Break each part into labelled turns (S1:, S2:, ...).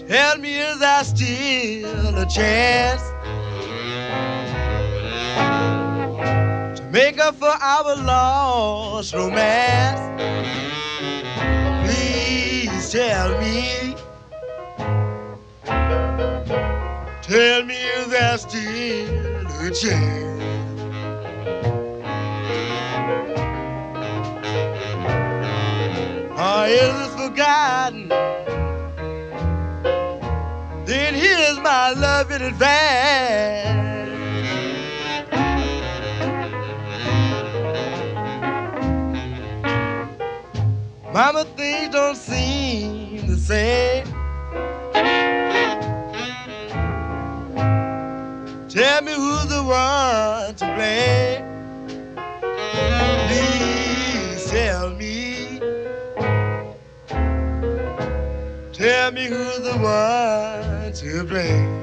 S1: Tell me, is there still a chance to make up for our lost romance? Please tell me, is there still a chance? Or is it forgotten? Then here's my love in advance. Mama, things don't seem the same. Tell me who's the one to blame. Please tell me who's the one to blame.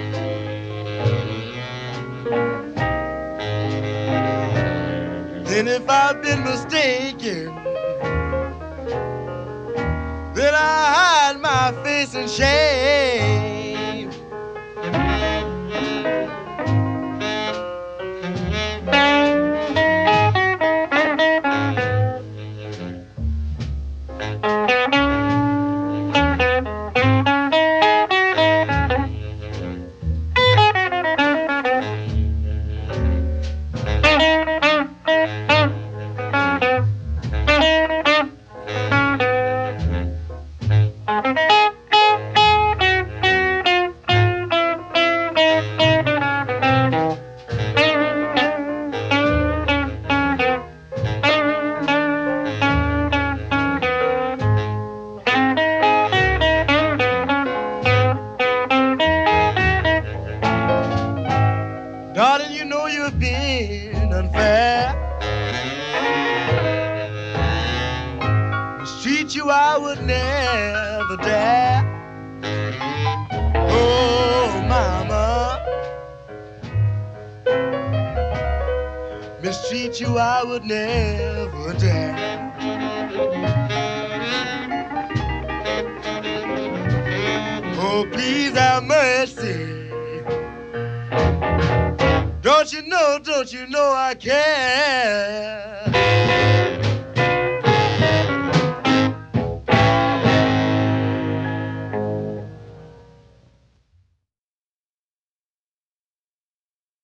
S1: Then if I've been mistaken, then I hide my face in shame. Darling, you know you've been unfair. Mistreat you, I would never dare. Oh, mama, mistreat you, I would never dare. Oh, please have mercy. Don't you know I care?